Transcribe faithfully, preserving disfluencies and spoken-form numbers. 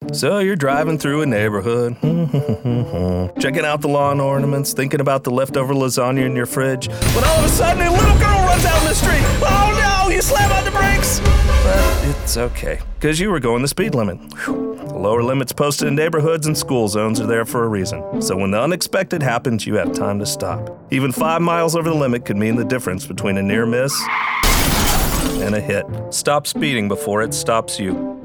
So you're driving through a neighborhood, checking out the lawn ornaments, thinking about the leftover lasagna in your fridge, when all of a sudden a little girl runs out in the street. Oh no, you slam on the brakes! But it's okay, because you were going the speed limit. Whew. The lower limits posted in neighborhoods and school zones are there for a reason. So when the unexpected happens, you have time to stop. Even five miles over the limit could mean the difference between a near miss and a hit. Stop speeding before it stops you.